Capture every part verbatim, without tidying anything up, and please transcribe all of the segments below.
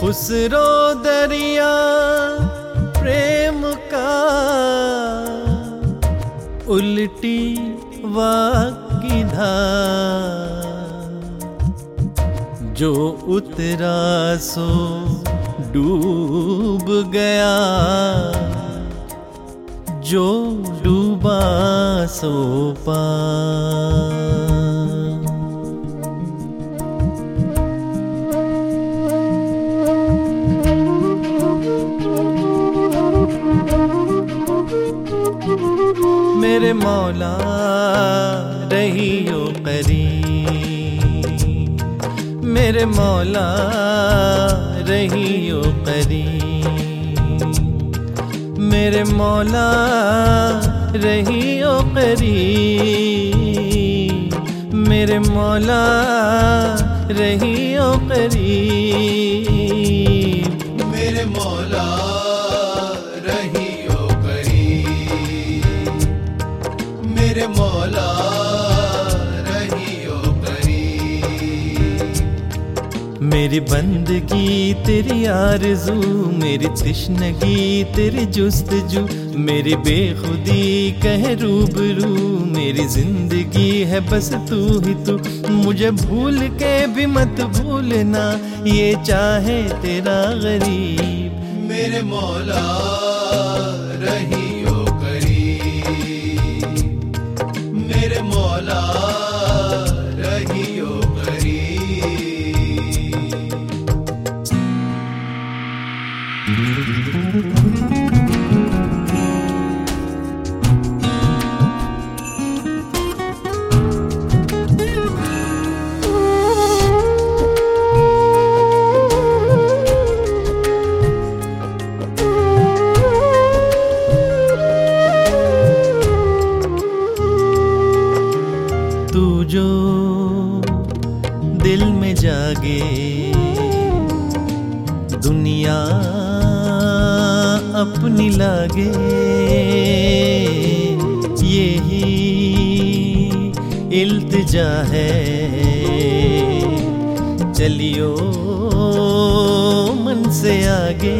खुसरो दरिया प्रेम का उल्टी वाकी धार, जो उतरा सो डूब गया, जो डूबा सो पार। मेरे मौला रहियो करीब, मेरे मौला रहियो करीब, मेरे मौला रहियो करीब, मेरे मौला रहियो करीब, मेरे मौला रहियो मेरे मौला रहियो करीब। मेरी बंदगी तेरी आरज़ू, मेरी तिश्नगी तेरी जुस्तजू, मेरी बेखुदी कह रूबरू, मेरी जिंदगी है बस तू ही तू। मुझे भूल के भी मत भूलना, ये चाहे तेरा गरीब। मेरे मौला रहियो मेरे मौला रहियो तू जो दिल में जागे, दुनिया अपनी लागे, यही इल्तिजा है। चलियो मन से आगे,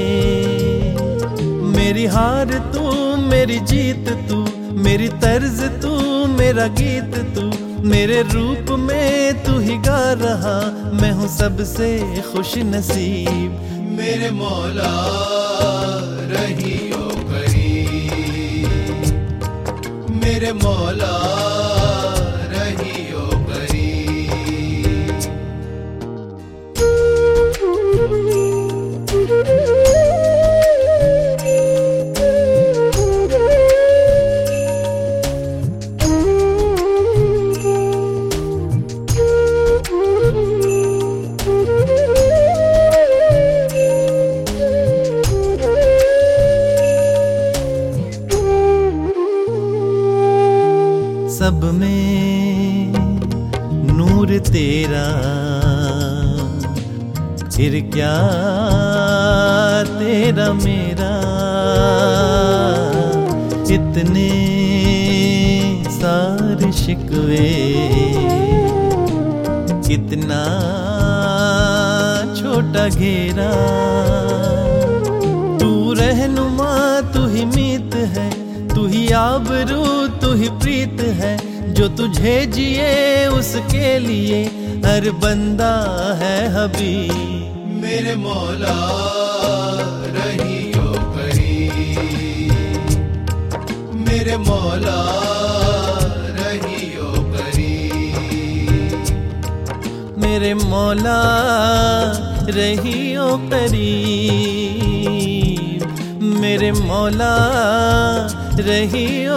मेरी हार तू मेरी जीत तू, मेरी तर्ज तू मेरा गीत तू, मेरे रूप में तू ही गा रहा, मैं हूँ सबसे खुश नसीब। मेरे मौला रहियो करीब, मेरे मौला रहियो करीब। सब में नूर तेरा, फिर क्या तेरा मेरा। इतने सारे शिकवे, कितना छोटा घेरा। तू रहनुमा तू ही मीत है, तू ही आबरू तू ही प्रीत है। जो तुझे जिए उसके लिए हर बंदा है हबीब। मेरे मौला रहियो करीब, मेरे मौला रहियो करीब, मेरे मौला रहियो करीब, मेरे मौला रहियो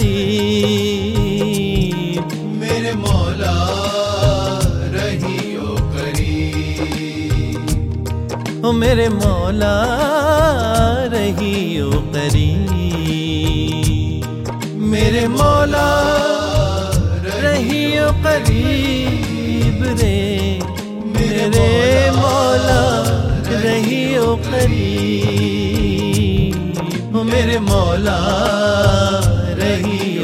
करीब, मेरे मौला रहियो करीब, ओ मेरे मौला रहियो करीब, मेरे मौला रहियो करीब रे, मेरे मौला रहियो करीब, ओ मेरे मौला रहियो